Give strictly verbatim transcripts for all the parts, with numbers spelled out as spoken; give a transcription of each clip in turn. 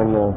الله.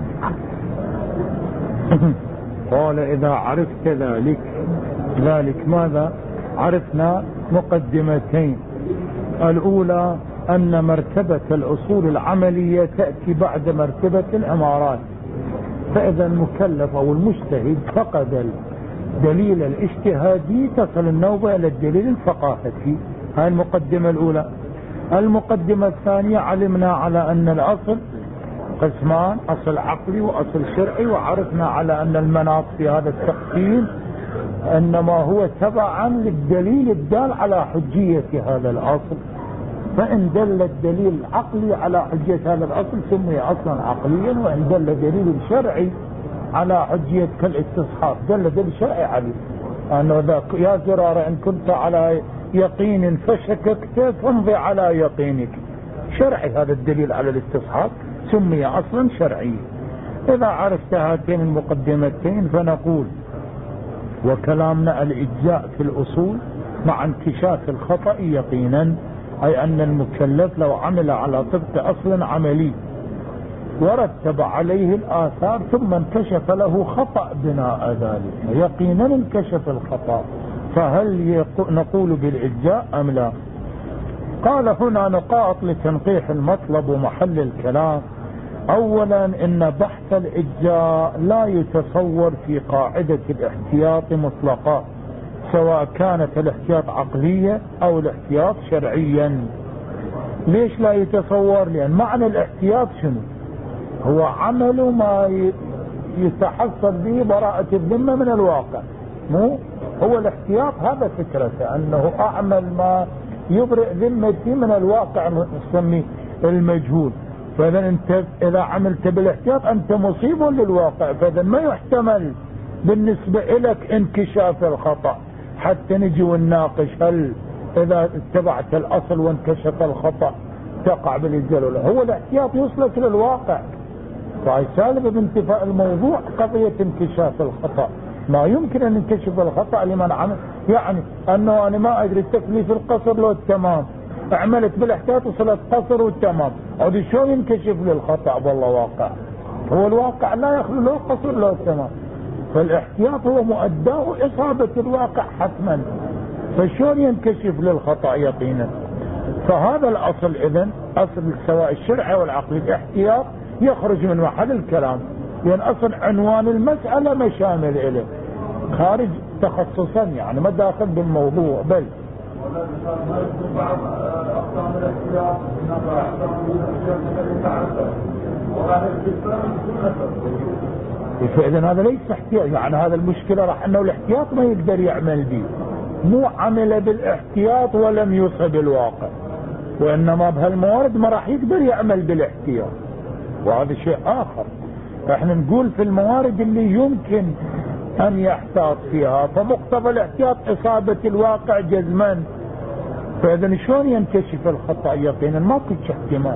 قال إذا عرفت ذلك ذلك ماذا؟ عرفنا مقدمتين. الأولى أن مرتبة الأصول العملية تأتي بعد مرتبة العمارات، فإذا المكلف أو المجتهد فقد الدليل الاجتهادي تصل النوبة إلى الدليل الفقاهي. هاي المقدمة الأولى. المقدمة الثانية علمنا على أن الأصل قسمان، أصل عقلي وأصل شرعي، وعرفنا على أن المناط في هذا التقسيم إنما هو تبعا للدليل الدال على حجية هذا الأصل، فإن دل الدليل العقلي على حجية هذا الأصل سمي أصلا عقليا، وإن دل دليل شرعي على حجية كالاستصحاب دل دليل شرعي عليه أنه ذاك يا زرار إن كنت على يقين فشككت فامضي على يقينك، شرعي هذا الدليل على الاستصحاب سمي أصلا شرعي. إذا عرفت هاتين المقدمتين فنقول وكلامنا الإجزاء في الأصول مع انكشاف الخطأ يقينا، أي أن المكلف لو عمل على طبق أصل عملي ورتب عليه الآثار ثم انكشف له خطأ بناء ذلك يقينا انكشف الخطأ، فهل نقول بالإجزاء أم لا؟ قال هنا نقاط لتنقيح المطلب ومحل الكلام. أولا إن بحث الإجزاء لا يتصور في قاعدة الاحتياط مطلقا، سواء كانت الاحتياط عقلية أو الاحتياط شرعيا. ليش لا يتصور؟ لأن معنى الاحتياط شنو؟ هو عمل ما يتحصل به براءة الذمة من الواقع، مو هو الاحتياط هذا فكرته أنه أعمل ما يبرئ ذمتي من الواقع نسميه المجهول. فإذا أنت إذا عملت بالاحتياط أنت مصيب للواقع، فإذا ما يحتمل بالنسبة لك انكشاف الخطأ حتى نجي ونناقش هل إذا اتبعت الأصل وانكشف الخطأ تقع بالإجزاء ولا. هو الاحتياط يوصلك للواقع، فهي سالب بانتفاء الموضوع قضية انكشاف الخطأ. ما يمكن أن ينكشف الخطأ لمن عمل، يعني أنه أنا ما أدري تكليف القصر لو التمام عملت بالاحتياط وصلت قصر والتمام، عودي شلون ينكشف للخطأ؟ والله واقع، هو الواقع لا يخلو له قصر له التمام، فالاحتياط هو مؤداه إصابة الواقع حتما، فشلون ينكشف للخطأ يقينا؟ فهذا الأصل إذن أصل سواء الشرعي والعقلي الاحتياط يخرج من محل الكلام، لأن أصل عنوان المسألة ما شامل إليه خارج تخصصا، يعني ما داخل بالموضوع. بل فإذا هذا ليس احتياط، يعني هذا المشكلة راح أنه الاحتياط ما يقدر يعمل به، مو عمل بالاحتياط ولم يصب الواقع، وإنما بهالموارد ما راح يقدر يعمل بالاحتياط، وهذا شيء آخر. احنا نقول في الموارد اللي يمكن أن يحتاط فيها فمقتضى الاحتياط إصابة الواقع جزما، فإذا شلون ينكشف الخطأ يقينا؟ ما كنت احتمال،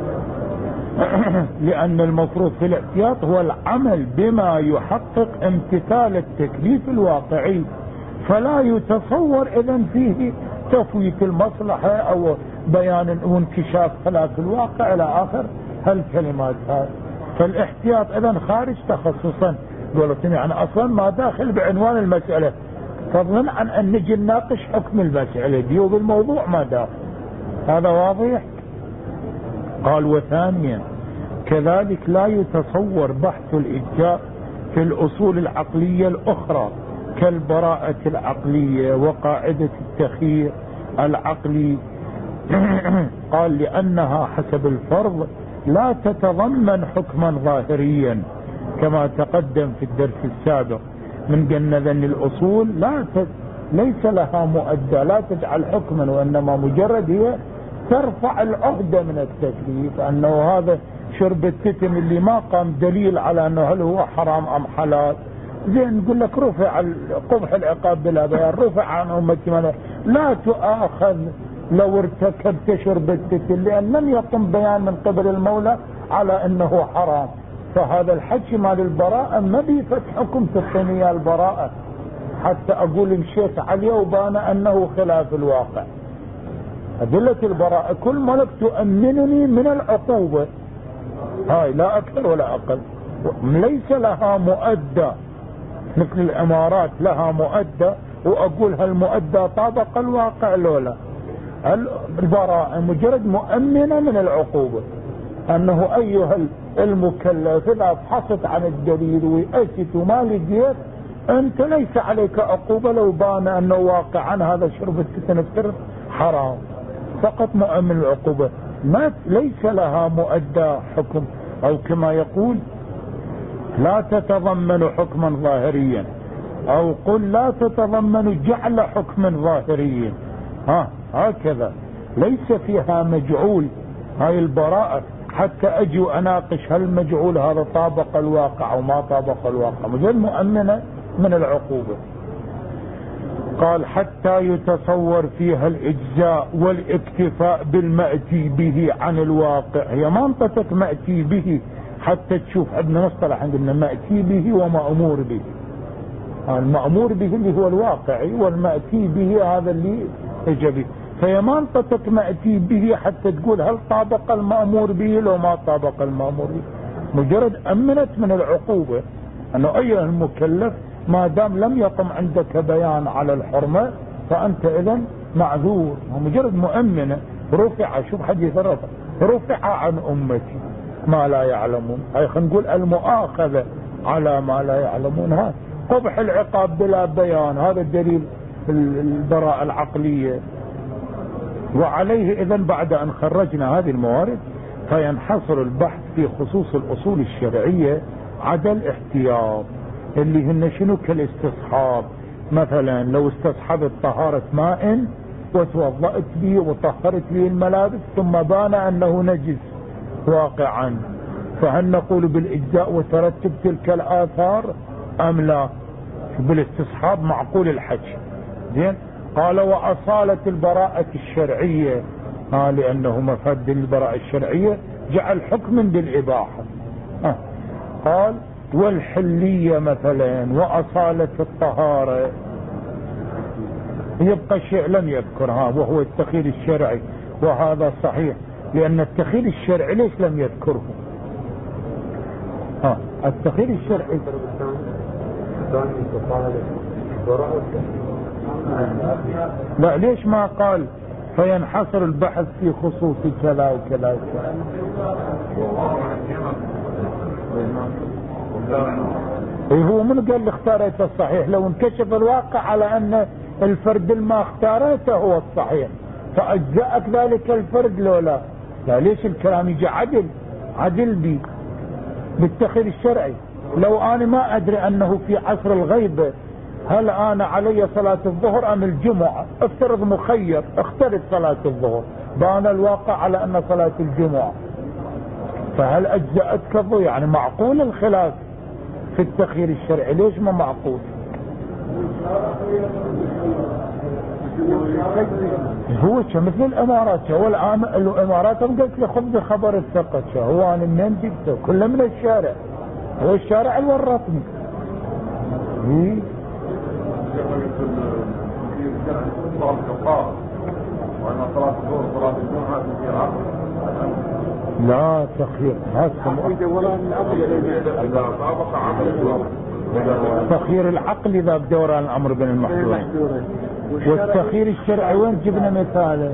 لأن المفروض في الاحتياط هو العمل بما يحقق امتثال التكليف الواقعي، فلا يتصور إذن فيه تفويت المصلحة أو بيان وانكشاف خلاف الواقع إلى آخر هالكلمات هاي. فالاحتياط إذن خارج تخصصا، قولتني يعني أصلا ما داخل بعنوان المسألة، فضلا عن أن نجي نناقش حكم المسألة دي وبالموضوع ما داخل. هذا واضح؟ قال وثانيا كذلك لا يتصور بحث الإجزاء في الأصول العقلية الأخرى كالبراءة العقلية وقاعدة التخيير العقلي. قال لأنها حسب الفرض لا تتضمن حكما ظاهريا كما تقدم في الدرس السابق من جنة أن الأصول لا ت... ليس لها مؤدى، لا تجعل حكما، وإنما مجرد هي ترفع العهدة من التكليف، أنه هذا شرب التتم اللي ما قام دليل على أنه هل هو حرام أم حلال، زين نقول لك رفع قبح العقاب بلا بيان، رفع عن أمتي لا تؤاخذ لو ارتكبت شرب التتم، لأن لم يقم بيان من قبل المولى على أنه حرام. فهذا الحكي مال البراءة ما بيفت حكم تقنية البراءة حتى أقول مشيت عليه وبان أنه خلاف الواقع. أدلة البراءة كل ملك تؤمنني من العقوبة، هاي لا أكثر ولا أقل، ليس لها مؤدى مثل الإمارات لها مؤدى، وأقول هالمؤدى طابق الواقع لولا. البراءة مجرد مؤمنة من العقوبة، أنه أيها المكلف إذا فحصت عن الدليل ويأست وما لقيت أنت ليس عليك عقوبة لو بان أنه واقعا هذا شرب التنفر حرام، فقط مؤمن العقوبة، ما ليس لها مؤدى حكم. أو كما يقول لا تتضمن حكما ظاهريا، أو قل لا تتضمن جعل حكم ظاهريا، ها هكذا ليس فيها مجعول. هاي البراءة حتى أجي وأناقش هل المجعول هذا طابق الواقع أو ما طابق الواقع، مجرد مؤمنة من العقوبة. قال حتى يتصور فيها الإجزاء والاكتفاء بالمأتي به عن الواقع. هي منطقة مأتي به حتى تشوف عندنا مصطلح عندنا مأتي به ومأمور به. المأمور به اللي هو الواقعي، والمأتي به هذا اللي اجى به. فهي منطقة مأتي به حتى تقول هل طابق المأمور به لو ما طابق المأمور به. مجرد أمنت من العقوبة أنه أيها المكلف ما دام لم يقم عندك بيان على الحرمة فأنت إذن معذور. ومجرد مؤمنة رفع، شوف حديث الرفع، رفع عن أمتي ما لا يعلمون. هاي خلينا نقول المؤاخذة على ما لا يعلمون. هذا قبح العقاب بلا بيان، هذا الدليل البراءة العقلية. وعليه إذن بعد أن خرجنا هذه الموارد فينحصر البحث في خصوص الأصول الشرعية عدا الاحتياط اللي هن شنو كالاستصحاب. مثلا لو استصحبت طهارة ماء وتوضأت به وطهرت به الملابس ثم بان أنه نجس واقعا، فهل نقول بالإجزاء وترتب تلك الآثار أم لا؟ بالاستصحاب معقول الحج. زين. قال وأصالة البراءة الشرعية، آه لأنه مفاد البراءة الشرعية جعل حكما بالإباحة. آه. قال والحلية مثلا وأصالة الطهارة، يبقى شيء لم يذكرها وهو التخير الشرعي، وهذا صحيح لأن التخير الشرعي ليش لم يذكره؟ ها التخير الشرعي لا، ليش ما قال فينحصر البحث في خصوص كذا وكذا وكذا؟ ايه هو من قال لي اختاريته الصحيح؟ لو انكشف الواقع على ان الفرد ما اختاريته هو الصحيح فاجزأك ذلك الفرد لو لا. لا، ليش الكلام يجي عدل عدل بي بالتخير الشرعي؟ لو انا ما ادري انه في عصر الغيبة هل انا علي صلاة الظهر ام الجمعة، افترض مخير اخترت صلاة الظهر، بان الواقع على ان صلاة الجمعة، فهل اجزأتك الظهر؟ يعني معقول الخلاف في التخيير الشرعي، ليش ما معقول؟ هو مثل الامارات، هو الان الامارات قلت لي خذ خبر الثقة، هو انا منين جبته؟ كله من الشارع، هو الشارع اللي ورطني. ايه لا تخيير تخيير العقل اذا بدوران الامر بين المحظورين، والتخيير الشرعي وين جبنا مثاله؟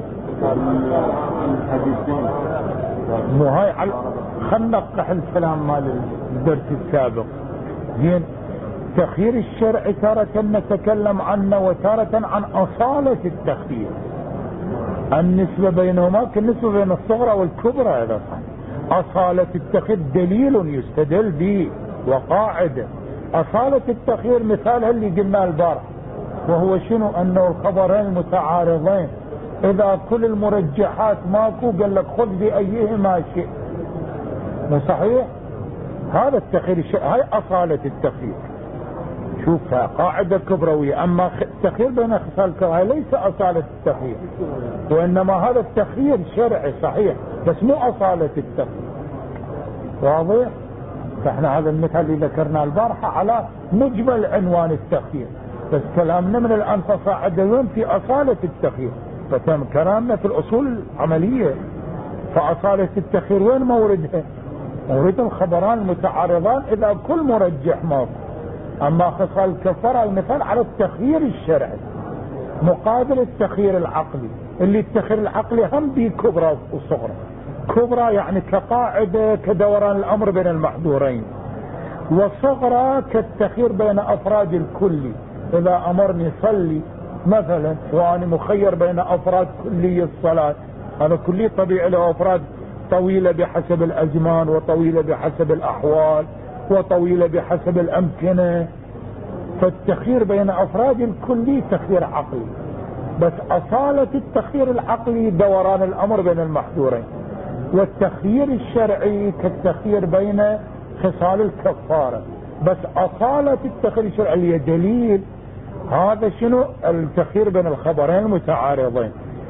مو هاي خلنا نقح الكلام مال الدرس السابق. زين. التخيير الشرعي تارة نتكلم عنه وتارة عن أصالة التخيير، النسبة بينهما كالنسبة بين الصغرى والكبرى. هذا أصالة التخيير دليل يستدل به وقاعدة. أصالة التخيير مثالها اللي قلنا البارح، وهو شنو؟ أنه الخبرين متعارضين، إذا كل المرجحات ماكو قال لك خذ بأيهما شئت. مو صحيح؟ هذا التخيير الشرعي، هاي أصالة التخيير. شوفها قاعدة كبروية. أما التخيير بين خصال كبرى ليس أصالة التخيير، وإنما هذا التخيير شرعي صحيح بس مو أصالة التخيير. واضح؟ فإحنا هذا المثال اللي ذكرناه البارحة على مجمل عنوان التخيير، بس كلامنا من الآن فصاعد وين في أصالة التخيير، فتم كلامنا في الأصول العملية. فأصالة التخيير وين موردها؟ مورد الخبران المتعارضان إذا كل مرجح ماكو. أما خصال الكفارة المثال على التخيير الشرعي مقابل التخيير العقلي، اللي التخيير العقلي هم بي كبرى وصغرى. كبرى يعني كقاعدة كدوران الأمر بين المحظورين، وصغرى كالتخيير بين أفراد الكلي. إذا أمرني صلي مثلا وأنا مخير بين أفراد كلي الصلاة، هذا كلي طبيعي له أفراد طويلة بحسب الأزمان، وطويلة بحسب الأحوال، وطويلة بحسب الأمكنة. فالتخيير بين أفراد الكلي تخيير عقلي، بس أصالة التخيير العقلي دوران الأمر بين المحظورين. والتخيير الشرعي كالتخيير بين خصال الكفارة، بس أصالة التخيير الشرعي دليل. هذا شنو؟ التخيير بين الخبرين المتعارضين.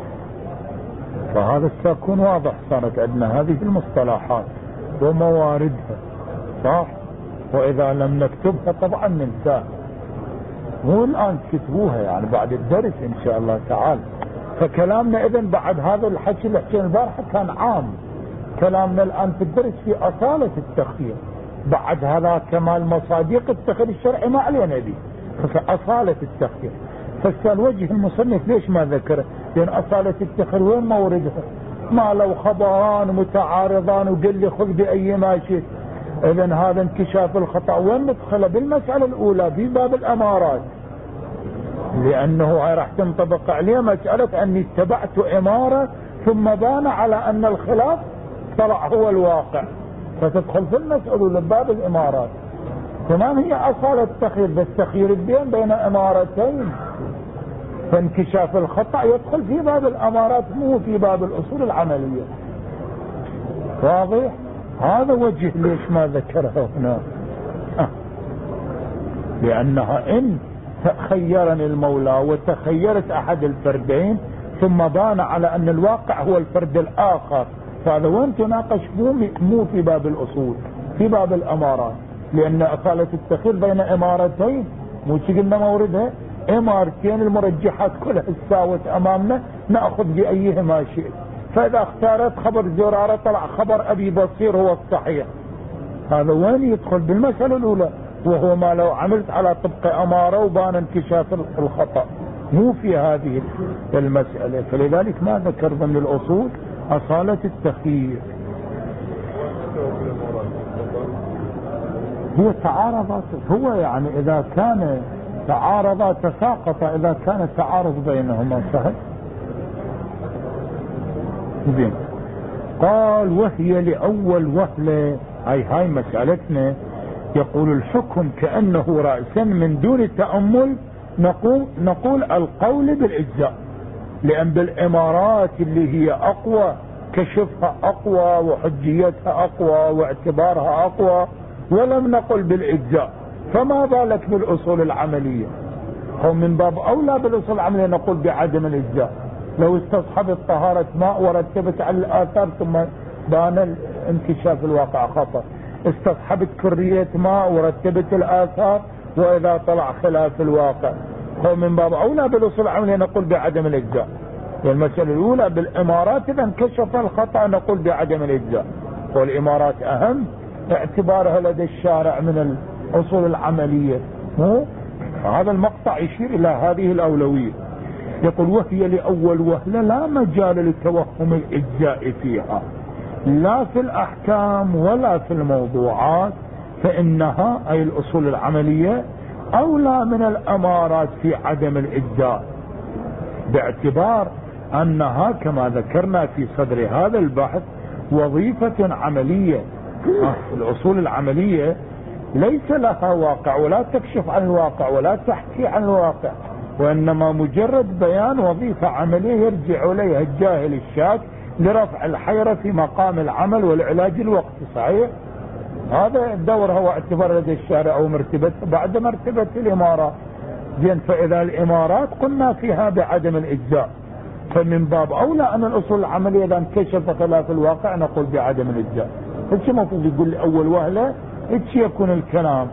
فهذا سيكون واضح. صارت عندنا هذه المصطلحات ومواردها، صح؟ وإذا لم نكتبها طبعا ننساها، مو الآن كتبوها يعني بعد الدرس إن شاء الله تعالى. فكلامنا إذن بعد هذا الحكي اللي حكينا البارحة كان عام، كلامنا الآن في الدرس في أصالة التخيير. بعد هذا كمال مصادق التخيير الشرعي ما علينا به، فأصالة التخيير. فالسؤال وجه المصنف ليش ما ذكره؟ لأن أصالة التخيير وين موردها؟ ما لو خبران متعارضان وقل لي خذ بأي ما شئت. إذن هذا انكشاف الخطأ وين ندخله؟ بالمسألة الأولى في باب الأمارات، لأنه راح تنطبق عليه مسألة أني اتبعت إمارة ثم بان على أن الخلاف طلع هو الواقع، فتدخل في المسألة لباب الإمارات. تمام، هي أصالة التخيير، بس تخيير الدين بين إمارتين، فانكشاف الخطأ يدخل في باب الأمارات مو في باب الأصول العملية. واضح؟ هذا وجه ليش ما ذكرها هنا. أه. لأنها إن تخيرني المولى وتخيرت أحد الفردين ثم بان على أن الواقع هو الفرد الآخر، فهذا وين تناقش مو في باب الأصول، في باب الأمارات. لأن أصالة التخيير بين إمارتين مو قلنا موردها إمارتين المرجحات كلها تساوت أمامنا نأخذ بأيهما شئت. فإذا اختارت خبر زرارة طلع خبر أبي بصير هو الصحيح، هذا وين يدخل؟ بالمسألة الأولى، وهو ما لو عملت على طبق أمارة وبان انكشاف الخطأ، مو في هذه المسألة. فلذلك ما ذكر ضمن الأصول أصالة التخيير. هو تعارضات، هو يعني إذا كان تعارضا تساقط، إذا كان تعارض بينهما سهل. زين. قال وهي لأول وهلة، هاي هاي مسألتنا. يقول الحكم كأنه رأسا من دون تأمل نقول نقول القول بالإجزاء، لأن بالإمارات اللي هي أقوى كشفها أقوى وحجيتها أقوى واعتبارها أقوى، ولم نقل بالإجزاء، فما بالك بالأصول العملية؟ هو من باب أولى بالأصول العملية نقول بعدم الإجزاء. لو استصحبت طهارة ماء ورتبت على الآثار ثم بان انكشاف الواقع خطأ، استصحبت كرية ماء ورتبت الآثار وإذا طلع خلاف الواقع، هو من باب أولى بالأصول العملية نقول بعدم الإجزاء. والمسألة الأولى بالإمارات إذا انكشف الخطأ نقول بعدم الإجزاء، والإمارات أهم اعتبارها لدى الشارع من الأصول العملية. مو هذا المقطع يشير إلى هذه الأولوية. يقول وهي لأول وهلة لا مجال لتوهم الإجزاء فيها، لا في الأحكام ولا في الموضوعات، فإنها أي الأصول العملية أولى من الأمارات في عدم الإجزاء، باعتبار أنها كما ذكرنا في صدر هذا البحث وظيفة عملية. الأصول العملية ليس لها واقع ولا تكشف عن الواقع ولا تحكي عن الواقع، وإنما مجرد بيان وظيفة عملية يرجع إليها الجاهل الشاك لرفع الحيرة في مقام العمل والعلاج الوقتي. صحيح؟ هذا دورها واعتبار لدى الشارع ومرتبته بعد مرتبة الإمارات. زين، فإذا الإمارات قلنا فيها بعدم الإجزاء، فمن باب أولى أن الأصول العملية إذا انكشف خلاف الواقع نقول بعدم الإجزاء. هيك المفروض يقول لي أول وهلة هيك يكون الكلام.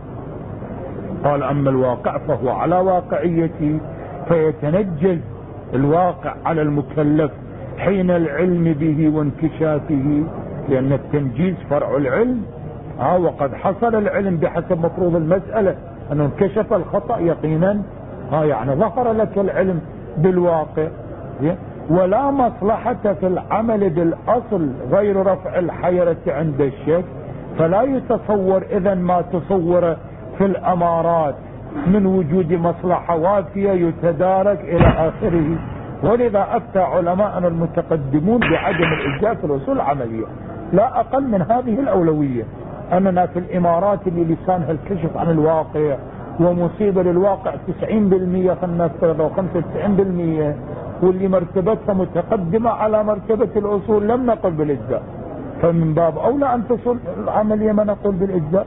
قال أما الواقع فهو على واقعيته، فيتنجز الواقع على المكلف حين العلم به وانكشافه لأن التنجيز فرع العلم. ها وقد حصل العلم بحسب مفروض المسألة أنه انكشف الخطأ يقينا. ها يعني ظهر لك العلم بالواقع. ولا مصلحة في العمل بالأصل غير رفع الحيرة عند الشك، فلا يتصور إذن ما تصور في الأمارات من وجود مصلحة وافية يتدارك إلى آخره. ولذا أفتى علماءنا المتقدمون بعدم الإجزاء في الأصول العملية، لا أقل من هذه الأولوية. أننا في الإمارات اللي لسانها الكشف عن الواقع ومصيبة للواقع تسعين بالمئة فلنفترض أو خمسة وتسعين بالمئة، واللي مرتبتها متقدمة على مرتبة الأصول، لم نقل بالإجزاء. فمن باب أولى أن تصل العملية ما نقول بالإجزاء.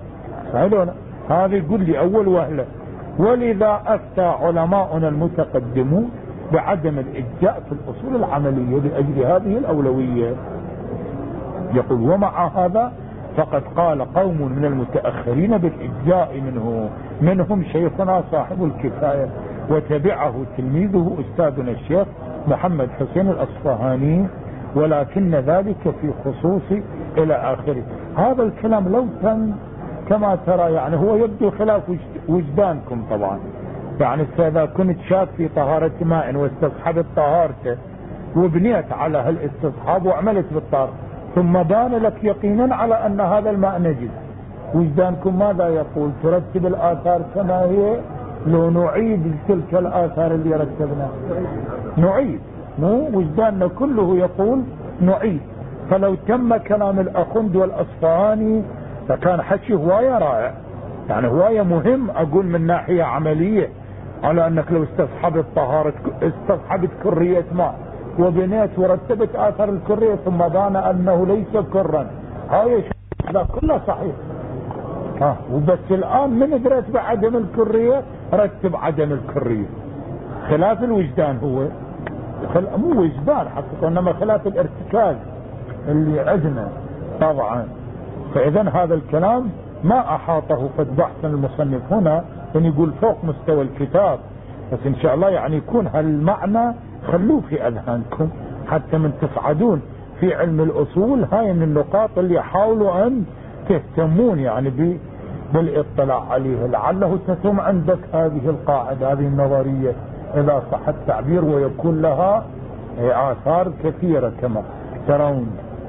هذا يقول لي أول وهلة. ولذا أفتى علماؤنا المتقدمون بعدم الإجزاء في الأصول العملية لأجل هذه الأولوية. يقول ومع هذا فقد قال قوم من المتأخرين بالإجزاء منه، منهم شيخنا صاحب الكفاية، وتبعه تلميذه أستاذنا الشيخ محمد حسين الأصفهاني، ولكن ذلك في خصوص إلى آخره. هذا الكلام لو تم كما ترى يعني هو يبدو خلاف وجدانكم طبعا. يعني إذا كنت شاك في طهارة ماء واستصحبت طهارته وبنيت على هالاستصحاب وعملت بالطهارة ثم بان لك يقينا على أن هذا الماء نجس، وجدانكم ماذا يقول؟ ترتب الآثار كما هي لو نعيد تلك الآثار اللي رتبناها؟ نعيد، مو وجداننا كله يقول نعيد. فلو تم كلام الأخند والأصفهاني فكان حكي هواية رائع، يعني هواية مهم أقول من ناحية عملية، على أنك لو استصحبت طهارة استصحبت كرية ماء وبنيت ورتبت آثار الكرية ثم بان أنه ليس كرا، هاي هذا كله صحيح. ها وبس الآن من درت بعدم الكرية رتب عدم الكرية، خلاف الوجدان هو خل... مو وجدان حقيقة إنما خلاف الارتكاز اللي عندنا طبعا. فإذا هذا الكلام ما أحاطه قد بحث المصنف هنا أن يقول فوق مستوى الكتاب، بس إن شاء الله يعني يكون هالمعنى خلوه في أذهانكم حتى من تصعدون في علم الأصول. هاي من النقاط اللي حاولوا أن تهتمون يعني ب... بالاطلاع عليها، لعله تتم عندك هذه القاعدة هذه النظرية إذا صح التعبير، ويكون لها آثار كثيرة كما ترون.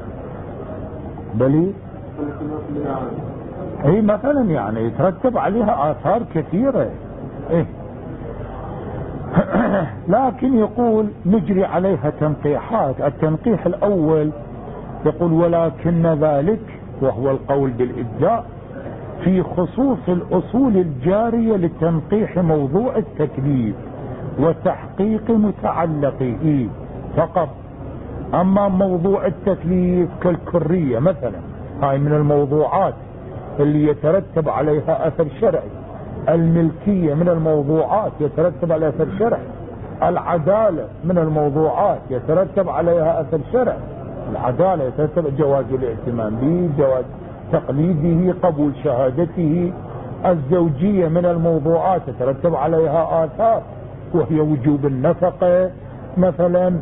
بلي اي مثلا يعني يترتب عليها آثار كثيرة. إيه لكن يقول نجري عليها تنقيحات. التنقيح الأول يقول ولكن ذلك وهو القول بالإجزاء في خصوص الأصول الجارية لتنقيح موضوع التكليف وتحقيق متعلقه فقط. أما موضوع التكليف كالكرية مثلا، هاي من الموضوعات اللي يترتب عليها أثر شرعي. الملكية من الموضوعات يترتب عليها أثر شرعي. العدالة من الموضوعات يترتب عليها أثر شرعي. العدالة يترتب جواز الاهتمام به، جواز تقليده، قبول شهادته. الزوجية من الموضوعات يترتب عليها آثار وهي وجوب النفقة مثلا،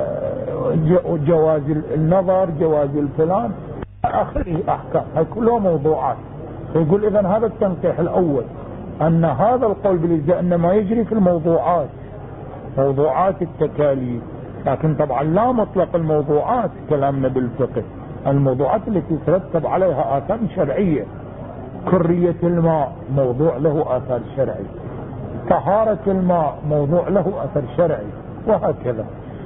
جواز النظر، جواز الفلان آخره أحكام. هاي كلها موضوعات. يقول إذن هذا التنقيح الأول أن هذا القول بالإجزاء إنما يجري في الموضوعات، موضوعات التكاليف. لكن طبعا لا مطلق الموضوعات كلامنا بالفقه، الموضوعات التي ترتب عليها آثار شرعية. كرية الماء موضوع له آثار شرعي، طهارة الماء موضوع له أثر شرعي، وهكذا.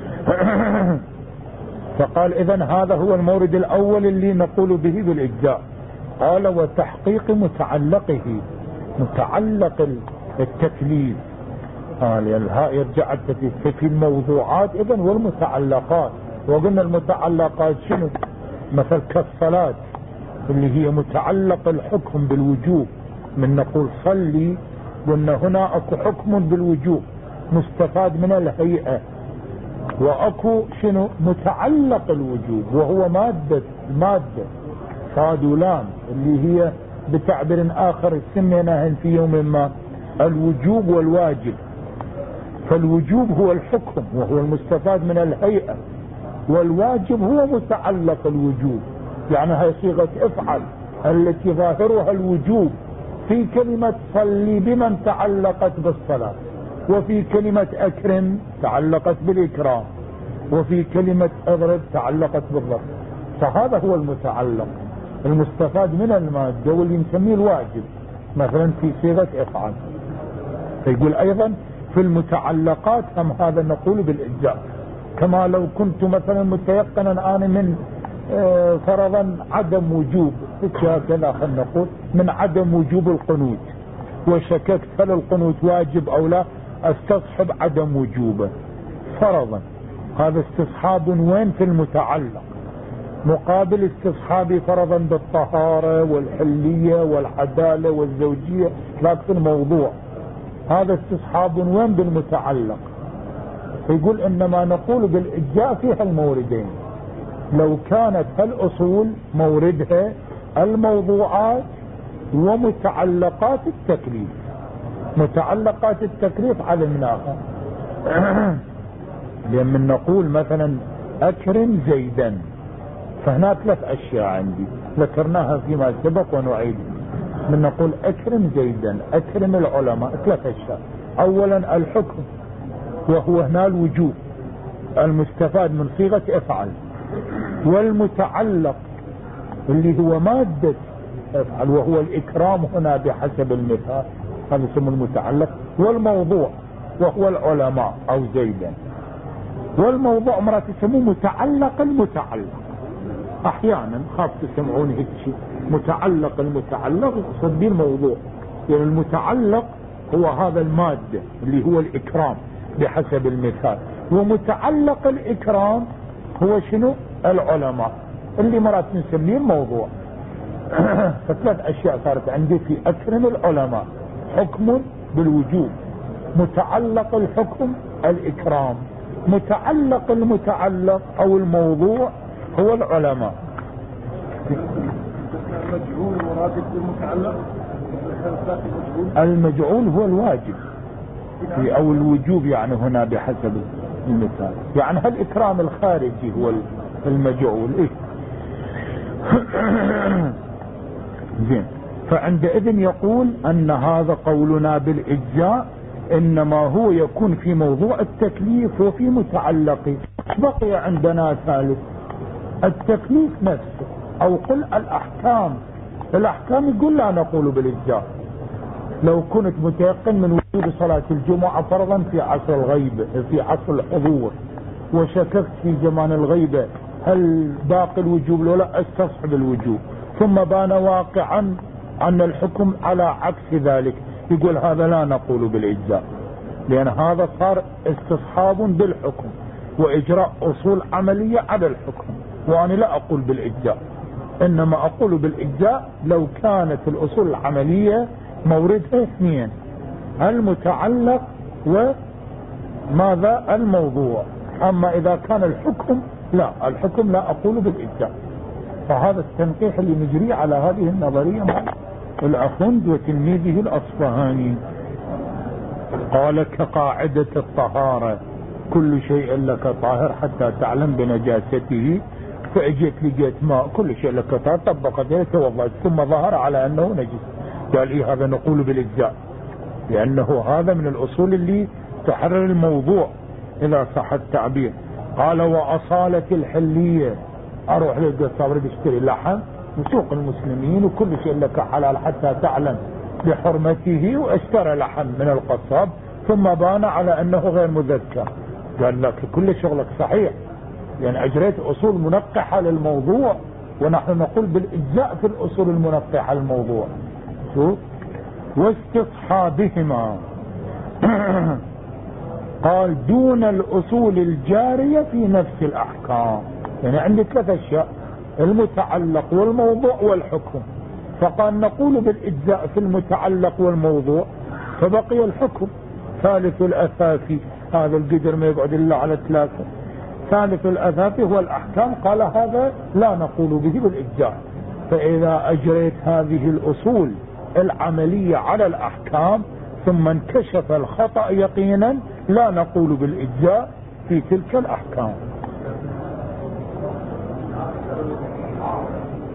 فقال إذن هذا هو المورد الأول اللي نقول به بالإجزاء. قال وتحقيق متعلقه، متعلق التكليف. قال الهاء يرجع التكليف في الموضوعات إذن والمتعلقات. وقلنا المتعلقات شنو؟ مثل كالصلاة اللي هي متعلق الحكم بالوجوب، من نقول صلي قلنا هنا اكو حكم بالوجوب مستفاد من الهيئة، واكو شنو متعلق الوجوب وهو مادة مادة صاد ولام اللي هي بتعبير اخر سميناهن في يوم ما الوجوب والواجب. فالوجوب هو الحكم وهو المستفاد من الهيئة، والواجب هو متعلق الوجوب يعني هي صيغة افعل التي ظاهرها الوجوب في كلمة صلي بمن تعلقت بالصلاة، وفي كلمة أكرم تعلقت بالإكرام، وفي كلمة اضرب تعلقت بالضرب. فهذا هو المتعلق المستفاد من المادة واللي نسميه الواجب مثلا في صيغة افعل. فيقول أيضا في المتعلقات هم هذا نقول بالإجزاء، كما لو كنت مثلا متيقنا أنا من اه فرضا عدم وجوب كذا، خلينا نقول من عدم وجوب القنوت، وشككت هل القنوت واجب أو لا، استصحب عدم وجوبه فرضا. هذا استصحاب وين؟ في المتعلق، مقابل استصحابي فرضا بالطهارة والحلية والعدالة والزوجية لكن موضوع. هذا استصحاب وين؟ بالمتعلق. يقول انما نقول بالاجزاء فيها الموردين، لو كانت هالاصول موردها الموضوعات ومتعلقات التكليف. متعلقات التكليف علمناها لما نقول مثلا اكرم زيدا، فهنا ثلاث اشياء عندي ذكرناها فيما سبق ونعيد. من نقول اكرم زيدا، اكرم العلماء، ثلاث اشياء. اولا الحكم وهو هنا الوجوب المستفاد من صيغة افعل، والمتعلق اللي هو مادة افعل وهو الاكرام هنا بحسب المثال، هذا اسمه المتعلق. والموضوع وهو العلماء او زيدا. والموضوع مرات يسموه متعلق المتعلق، احيانا خاف تسمعون هيك شيء متعلق المتعلق يقصد به الموضوع. يعني المتعلق هو هذا المادة اللي هو الاكرام بحسب المثال، ومتعلق الاكرام هو شنو؟ العلماء اللي مرات نسميه الموضوع. فثلاث اشياء صارت عندي في اكرم العلماء، حكم بالوجوب، متعلق الحكم الاكرام، متعلق المتعلق او الموضوع هو العلماء. المجعول مرادف بالمتعلق، المجعول هو الواجب او الوجوب يعني هنا بحسب المثال. يعني هالاكرام الخارجي هو المجعول. إيه؟ زين. فعندئذ يقول ان هذا قولنا بالاجزاء انما هو يكون في موضوع التكليف وفي متعلقه. بقي عندنا ثالث التكليف نفسه، او قل الاحكام. الاحكام يقول لا نقول بالاجزاء. لو كنت متيقن من وجود صلاة الجمعة فرضا في عصر الغيبة في عصر الحضور، وشككت في زمان الغيبة هل باقي الوجوب لو لا، استصحب الوجوب، ثم بان واقعا ان الحكم على عكس ذلك، يقول هذا لا نقول بالاجزاء، لان هذا صار استصحاب بالحكم واجراء اصول عملية على الحكم، وانا لا اقول بالاجزاء، انما اقول بالاجزاء لو كانت الاصول العملية موردها اثنين، المتعلق وماذا؟ الموضوع. اما اذا كان الحكم لا، الحكم لا اقول بالاجزاء. فهذا التنقيح اللي نجريه على هذه النظرية مع الأخند وتلميذه الأصفهاني. قال كقاعدة الطهارة كل شيء لك طاهر حتى تعلم بنجاسته، فاجيت لقيت ماء كل شيء لك طاهر، طبقت توضأت ثم ظهر على أنه نجس، قال إيه هذا نقول بالاجزاء، لأنه هذا من الأصول اللي تحرر الموضوع إذا صح التعبير. قال وأصالة الحلية، أروح للقصاب اشتري لحم وسوق المسلمين وكل شيء لك حلال حتى تعلم بحرمته، واشترى لحم من القصاب ثم بان على أنه غير مذكى، قال لك كل شغلك صحيح، يعني أجريت أصول منقحة للموضوع، ونحن نقول بالإجزاء في الأصول المنقحة للموضوع. شوف واستصحابهما قال دون الأصول الجارية في نفس الأحكام. يعني عندي ثلاث أشياء، المتعلق والموضوع والحكم، فقال نقول بالإجزاء في المتعلق والموضوع، فبقي الحكم. ثالث الأثاثي، هذا القدر ما يقعد إلا على ثلاثة، ثالث الأثاثي هو الأحكام، قال هذا لا نقول به بالإجزاء. فإذا أجريت هذه الأصول العملية على الأحكام ثم انكشف الخطأ يقينا، لا نقول بالإجزاء في تلك الأحكام.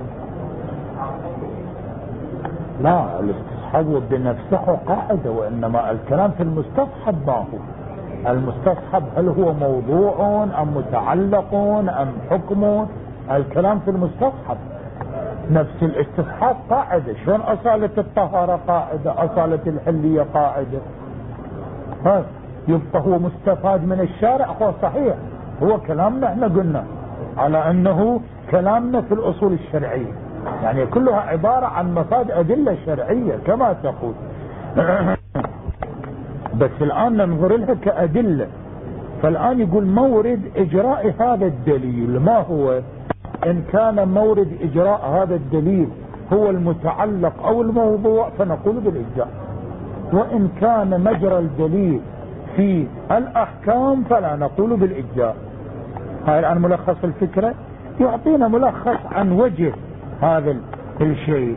لا، الاستصحاب بنفسه قاعدة، وإنما الكلام في المستصحب. ما هو المستصحب؟ هل هو موضوع أم متعلق أم حكم؟ الكلام في المستصحب. نفس الاستصحاب قاعدة، شلون أصالة الطهارة قاعدة، أصالة الحلية قاعدة. ها يبقى هو مستفاد من الشارع. هو صحيح، هو كلامنا احنا قلنا على أنه كلامنا في الأصول الشرعية، يعني كلها عبارة عن مفاد أدلة شرعية كما تقول. بس الآن ننظر لها كأدلة. فالآن يقول مورد إجراء هذا الدليل ما هو؟ إن كان مورد إجراء هذا الدليل هو المتعلق أو الموضوع فنقول بالإجزاء، وإن كان مجرى الدليل في الأحكام فلا نقول بالإجزاء. هاي الآن ملخص الفكرة، يعطينا ملخص عن وجه هذا الشيء.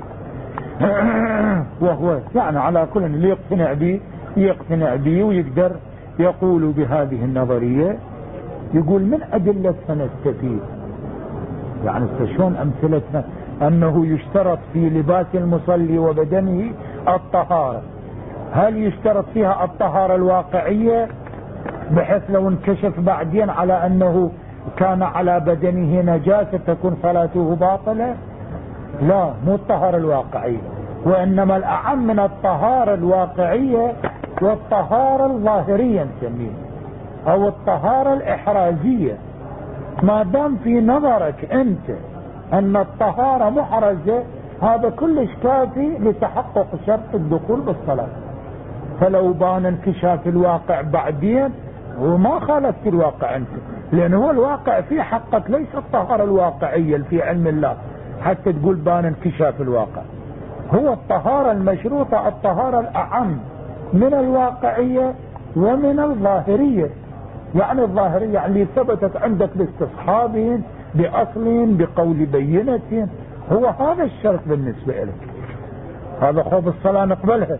وهو يعني على كل اللي يقتنع به يقتنع به ويقدر يقول بهذه النظرية. يقول من أدلة سنستفيد، يعني شلون أمثلتنا أنه يشترط في لباس المصلي وبدنه الطهارة. هل يشترط فيها الطهارة الواقعية بحيث لو انكشف بعدين على أنه كان على بدنه نجاسة تكون صلاته باطلة؟ لا، مو الطهارة الواقعية، وإنما الأعم من الطهارة الواقعية والطهارة الظاهرية نسميه، أو الطهارة الإحرازية. ما دام في نظرك أنت أن الطهارة محرزة هذا كلش كافي لتحقق شرط الدخول بالصلاة. فلو بان انكشاف الواقع بعدين وما خالفت الواقع أنت، لأن هو الواقع في حقك ليس الطهارة الواقعية في علم الله حتى تقول بان انكشاف الواقع. هو الطهارة المشروطة الطهارة الأعم من الواقعية ومن الظاهرية. يعني الظاهرية يعني ثبتت عندك باستصحاب بأصل بقول بينة، هو هذا الشرط بالنسبة لك. هذا خوف الصلاة نقبلها؟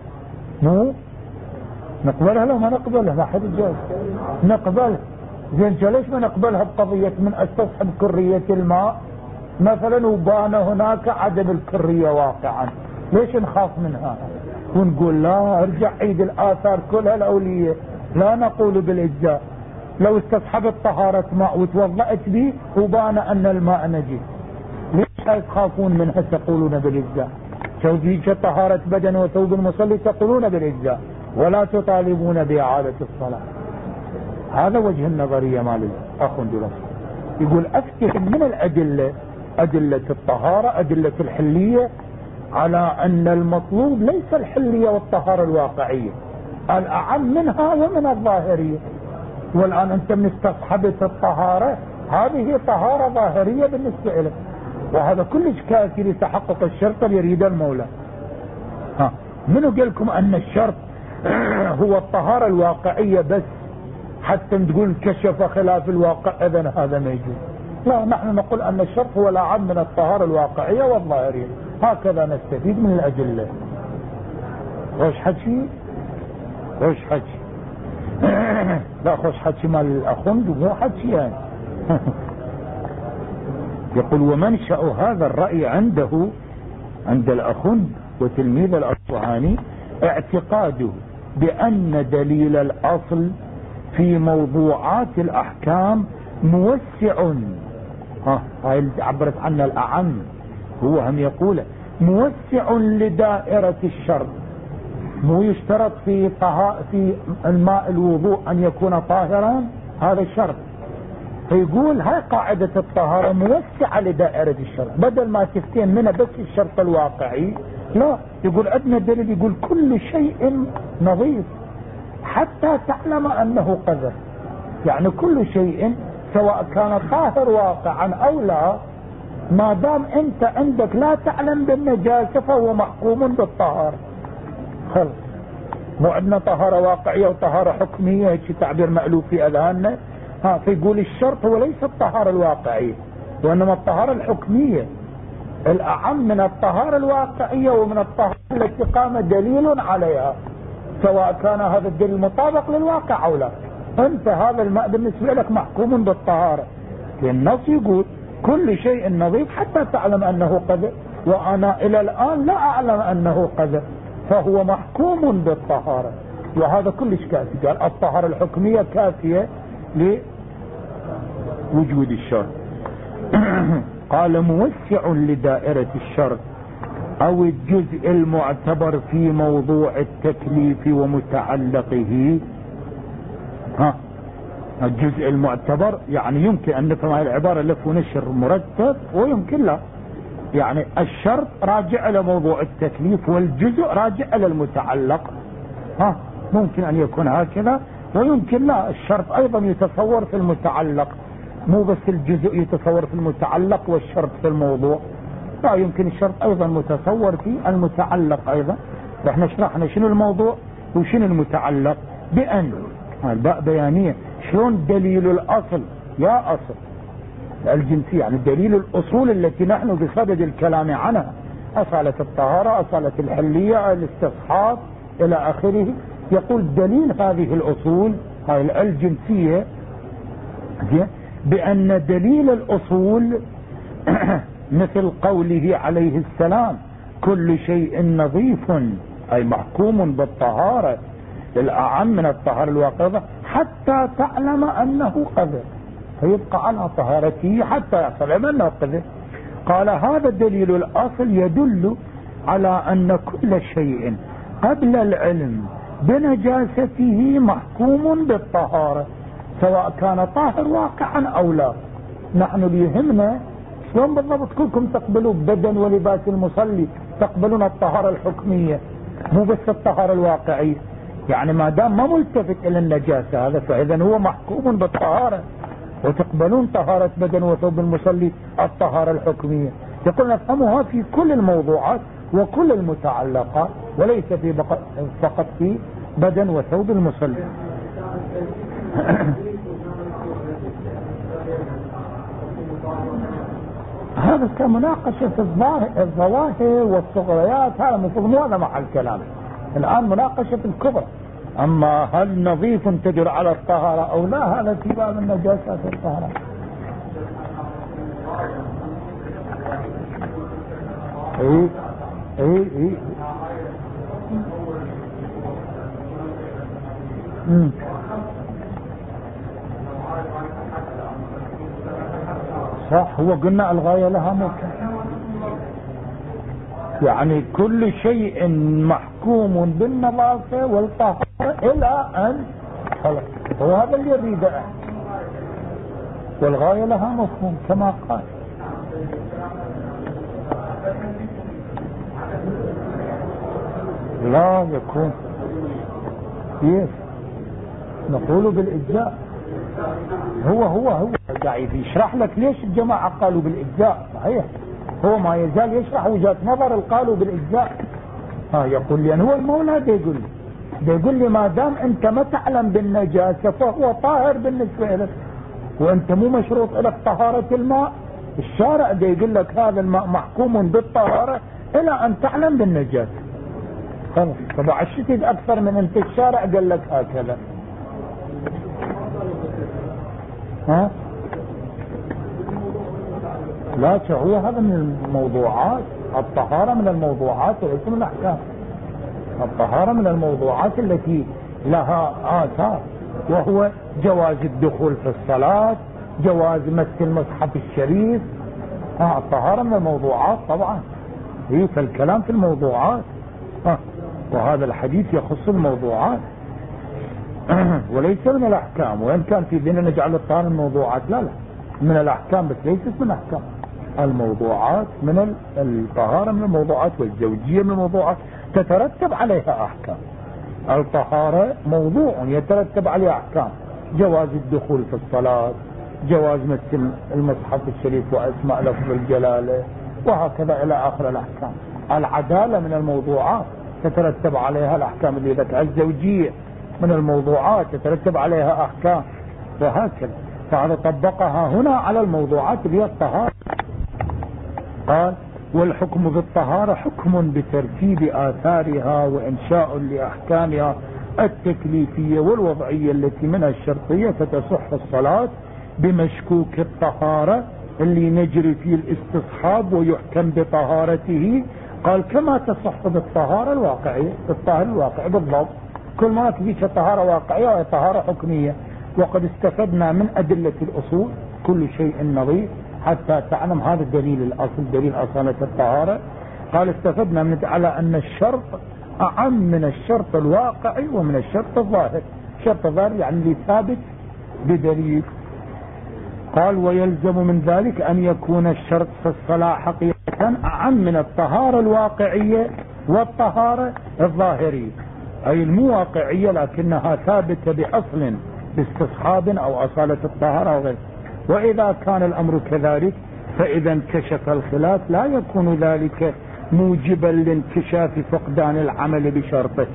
مو نقبلها؟ لو ما نقبلها لا حد يجاوب. نقبلها. زين ليش ما نقبلها بقضية من استصحب كرية الماء مثلا وبان هناك عدم الكرية واقعا؟ ليش نخاف منها ونقول لا ارجع عيد الآثار كلها الأولية؟ لا نقول بالإجزاء. لو استصحبت طهارة ماء وتوضأت به وبان أن الماء نجس، ليش تخافون منها تقولون بالإجزاء؟ توجيه طهارة بدن وثوب المصلي تقولون بالإجزاء ولا تطالبون بإعادة الصلاة. هذا وجه النظرية مال الأخ درس. يقول أفتح من الأدلة، أدلة الطهارة أدلة الحلية، على أن المطلوب ليس الحلية والطهارة الواقعية، الأعم منها ومن الظاهرية. والآن أنت من استصحبت الطهارة هذه طهارة ظاهرية بالنسبة لك، وهذا كلش كافي لتحقق الشرط اللي يريد المولى. ها منو قال لكم أن الشرط هو الطهارة الواقعية بس حتى تقول كشف خلاف الواقع إذن هذا ما يجوز؟ لا، نحن نقول أن الشرط هو الأعم من الطهارة الواقعية والظاهرية. هكذا نستفيد من الأدلة. خوش حكي خوش حكي لا خوش حكي مال الأخوند مو حكي يعني. يقول ومنشأ هذا الرأي عنده عند الأخوند وتلميذ الأصفهاني اعتقاده بأن دليل الأصل في موضوعات الأحكام موسع. ها هاي عبرت عنه الأعم، هو هم يقول موسع لدائرة الشرط. مو يشترط في طهاء في الماء الوضوء أن يكون طاهرا، هذا الشرط. فيقول هاي قاعدة الطهارة موسعة لدائرة الشرط، بدل ما تفتين منها بس الشرط الواقعي، لا يقول عندنا دليل يقول كل شيء نظيف حتى تعلم أنه قذر. يعني كل شيء سواء كان طاهر واقعا أو لا، ما دام أنت عندك لا تعلم بالنجاسة فهو محكوم بالطهارة. خلص. مو عندنا طهارة واقعية وطهارة حكمية هيك تعبير مألوف في أذهاننا. ها فيقول الشرط هو ليس الطهارة الواقعية وإنما الطهارة الحكمية، الأعم من الطهارة الواقعية ومن الطهارة التي قام دليل عليها، سواء كان هذا الدليل مطابق للواقع أو لا. أنت هذا الماء بالنسبة لك محكوم بالطهارة، لأن النص يقول كل شيء نظيف حتى تعلم أنه قذر. وأنا إلى الآن لا أعلم أنه قذف، فهو محكوم بالطهارة. وهذا كلش كافي. قال الطهارة الحكمية كافية لوجود الشرط. قال موسع لدائرة الشرط أو الجزء المعتبر في موضوع التكليف ومتعلقه. ها الجزء المعتبر يعني يمكن أن نفهم هذه العبارة لف ونشر مرتب، ويمكن لا. يعني الشرط راجع إلى موضوع التكليف والجزء راجع إلى المتعلق. ها ممكن أن يكون هكذا، ويمكن لا. الشرط أيضا يتصور في المتعلق، مو بس الجزء يتصور في المتعلق والشرط في الموضوع. لا، يمكن الشرط أيضا متصور في المتعلق أيضا. احنا شرحنا شنو الموضوع وشنو المتعلق بأن الباء بيانية. شلون دليل الأصل يا أصل الجنسية، يعني دليل الأصول التي نحن بصدد الكلام عنها، أصالة الطهارة، أصالة الحلية، الاستصحاب إلى آخره. يقول دليل هذه الأصول هاي الجنسية بأن دليل الأصول مثل قوله عليه السلام كل شيء نظيف، أي محكوم بالطهارة الأعم من الطهارة الواقعة حتى تعلم أنه قذف، فيبقى على طهارته حتى يحصل أنه قذف. قال هذا دليل الأصل يدل على أن كل شيء قبل العلم بنجاسته محكوم بالطهارة، سواء كان طاهر واقعا أو لا. نحن ليهمنا شلون بالضبط كلكم تقبلوا بدن ولباس المصلي، تقبلون الطهارة الحكمية مو بس الطهارة الواقعية. يعني ما دام ما ملتفت إلى النجاسة هذا، فإذا هو محكوم بالطهارة، وتقبلون طهارة بدن وثوب المصلي الطهارة الحكمية. يقول نفهمها في كل الموضوعات وكل المتعلقات، وليس في فقط في بدن وثوب المصلي. هذا كمناقشة الظواهر والصغريات، هذا المفروض مو هذا محل كلام. الآن مناقشة الكبرى. أما هل نظيف تدل على الطهارة أو لا، هذا في باب النجاسة في الطهارة. اي اي اي امم صح. هو قلنا الغاية لها ممكن، يعني كل شيء محكوم بالنظافة والطهارة إلى أن خلاص. هو هذا اللي يريده، والغاية لها مفهوم كما قال. لا يكون كيف نقول بالإجزاء. هو هو هو قاعد يشرح لك ليش الجماعة قالوا بالإجزاء. صحيح، هو ما يزال يشرح وجهة نظر القالوا بالإجزاء. ها يقول لي أن هو المولى دي يقول لي دي يقول لي ما دام أنت ما تعلم بالنجاسة فهو طاهر بالنسبة لك، وأنت مو مشروط لك طهارة الماء. الشارع دي يقول لك هذا الماء محكوم بالطهارة إلى أن تعلم بالنجاسة. خلاص طبعا الشتيد أكثر من أنت الشارع قال لك هكذا. ها لا، هو هذا من الموضوعات. الطهارة من الموضوعات وليس من الأحكام. الطهارة من الموضوعات التي لها آثار، وهو جواز الدخول في الصلاة، جواز مس المصحف الشريف. ها الطهارة من الموضوعات طبعا. هي فالكلام في الموضوعات. ها وهذا الحديث يخص الموضوعات وليس من الأحكام. وإن كان في ديننا نجعل الطهارة من الموضوعات، لا لا من الأحكام، بس ليست من الأحكام. الموضوعات من الطهارة من الموضوعات، والزوجية من الموضوعات تترتب عليها أحكام. الطهارة موضوع يترتب عليه أحكام، جواز الدخول في الصلاة، جواز مس المصحف الشريف وأسماء لفظ الجلالة، وهكذا إلى آخر الأحكام. العدالة من الموضوعات تترتب عليها الأحكام اللي ذكرها. الزوجية من الموضوعات تترتب عليها أحكام، وهكذا. فهذا طبقها هنا على الموضوعات اللي هي الطهارة. قال والحكم بالطهارة حكم بترتيب آثارها وإنشاء لأحكامها التكليفية والوضعية التي منها الشرطية، فتصح الصلاة بمشكوك الطهارة اللي نجري فيه الاستصحاب ويحكم بطهارته؟ قال كما تصح بالطهارة الواقعية، بالطهر الواقعي بالضبط، كل ما تجيش طهارة واقعية وهي طهارة حكمية. وقد استفدنا من أدلة الأصول كل شيء نظير حتى تعلم هذا الدليل الأصل، دليل أصالة الطهارة. قال استفدنا من على أن الشرط أعم من الشرط الواقعي ومن الشرط الظاهر. الشرط الظاهر يعني اللي ثابت بدليل. قال ويلزم من ذلك أن يكون الشرط في الصلاة حقيقة أعم من الطهارة الواقعية والطهارة الظاهرية، أي المواقعية لكنها ثابتة بأصل باستصحاب أو أصالة الطهارة أو غيره. وإذا كان الأمر كذلك فإذا انكشف الخلاف لا يكون ذلك موجبا لانكشاف فقدان العمل بشرطه،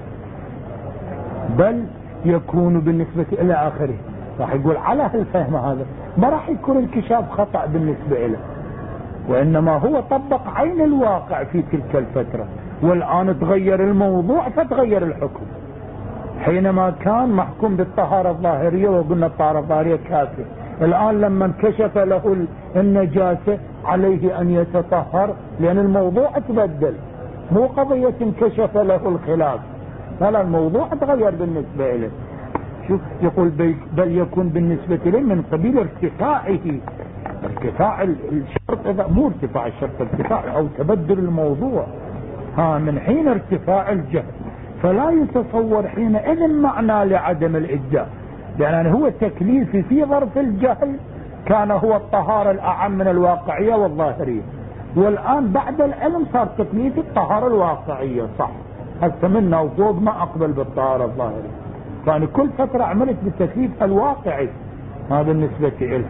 بل يكون بالنسبة إلى آخره. راح يقول على هالفهم هذا ما راح يكون انكشاف خطأ بالنسبة له، وإنما هو طبق عين الواقع في تلك الفترة، والآن تغير الموضوع فتغير الحكم. حينما كان محكوم بالطهارة الظاهرية وقلنا الطهارة الظاهرية كافية، الآن لما انكشف له النجاسة عليه أن يتطهر، لأن الموضوع تبدل، مو قضية انكشف له الخلاف، فلا الموضوع تغير بالنسبة إليه. شوف يقول بل يكون بالنسبة له من قبيل ارتفاعه، ارتفاع الشرط، إذا مو ارتفاع الشرط، ارتفاع أو تبدل الموضوع، ها من حين ارتفاع الجهل، فلا يتصور حينئذ معنى لعدم الإجزاء، لأن هو تكليفي في ظرف الجهل كان هو الطهارة الأعم من الواقعية والظاهرية، والآن بعد العلم صار تكليف الطهارة الواقعية صح، هسه منا وفوق ما أقبل بالطهارة الظاهرية، كان كل فترة عملت بالتكليف الواقعي، هذا بالنسبة إليه.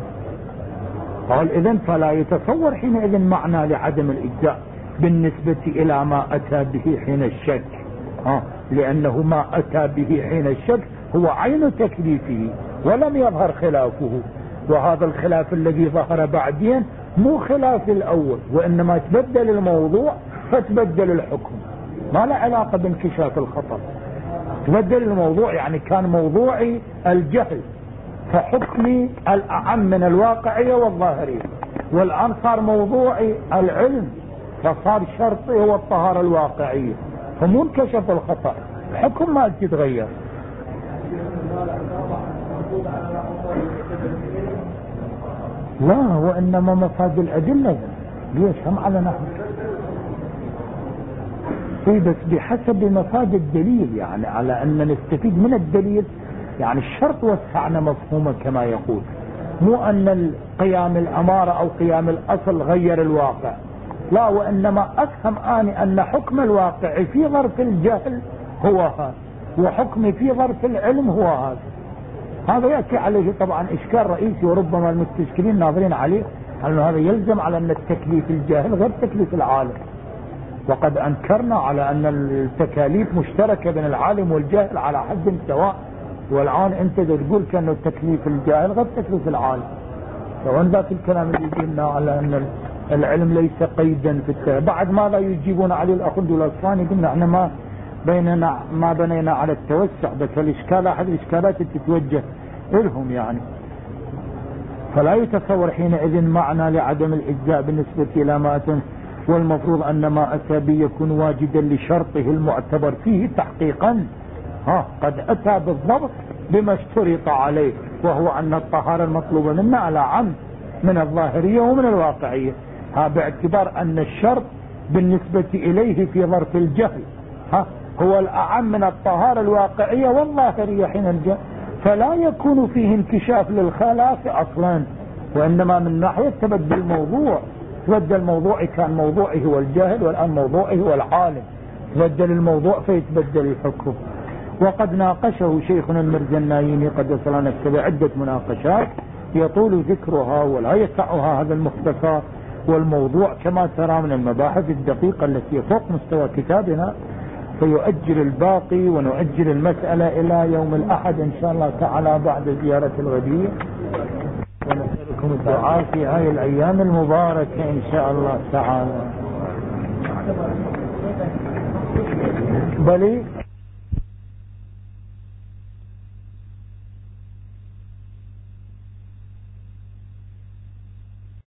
قال إذن فلا يتصور حينئذ معنى لعدم الإجزاء بالنسبة إلى ما أتى به حين الشك، ها لأنه ما أتى به حين الشك هو عين تكليفه ولم يظهر خلافه، وهذا الخلاف الذي ظهر بعدين مو خلاف الأول، وإنما تبدل الموضوع فتبدل الحكم، ما له علاقة بانكشاف الخطأ، تبدل الموضوع، يعني كان موضوعي الجهل فحكمي الأعم من الواقعية والظاهرية، والآن صار موضوعي العلم فصار شرطي هو الطهارة الواقعية، فمو انكشف الخطأ، الحكم ما تتغير. لا وإنما مفاد الأدلة، ليش هم على نحو في بس بحسب مفاد الدليل، يعني على أن نستفيد من الدليل، يعني الشرط وسعنا مفهومه كما يقول، مو أن قيام الأمارة أو قيام الأصل غير الواقع، لا وإنما أفهم آني أن حكم الواقع في ظرف الجهل هو هذا، وحكمي في ظرف العلم هو هذا. هذا يأتي عليه طبعا إشكال رئيسي، وربما المستشكلين ناظرين عليه أنه هذا يلزم على أن التكليف الجاهل غير تكليف العالم، وقد أنكرنا على أن التكاليف مشتركة بين العالم والجاهل على حد سواء، والآن أنت تقول كأنه التكليف الجاهل غير تكليف العالم، فوين ذاك الكلام اللي يجينا على أن العلم ليس قيدا في التكليف؟ بعد ماذا يجيبون عليه الأخوند والأصفاني؟ قلنا احنا ما بيننا ما بنينا على التوسع، بس الإشكال أحد الإشكالات اللي تتوجه لهم يعني. فلا يتصور حينئذ معنى لعدم الإجزاء بالنسبة إلى ما أتى، والمفروض أن ما أتى به يكون واجدا لشرطه المعتبر فيه تحقيقا، ها قد أتى بالضبط بما اشترط عليه، وهو أن الطهارة المطلوبة منا على عم من الظاهرية ومن الواقعية، ها باعتبار أن الشرط بالنسبة إليه في ظرف الجهل ها هو الأعم من الطهارة الواقعية والظاهرية حين الجهل، فلا يكون فيه انكشاف للخلاف أصلا، وإنما من ناحية تبدل الموضوع، تبدل الموضوع كان موضوعه هو الجاهل والآن موضوعه هو العالم، تبدل الموضوع فيتبدل الحكم. وقد ناقشه شيخنا المرزا النايمي قدس الله نفسه بعدة مناقشات يطول ذكرها ولا يسعها هذا المختصر، والموضوع كما ترى من المباحث الدقيقة التي فوق مستوى كتابنا، فيؤجل الباقي ونؤجل المسألة إلى يوم الأحد إن شاء الله تعالى بعد زيارة الغدير، ونسألكم الدعاء في هذه الأيام المباركة إن شاء الله تعالى. بلي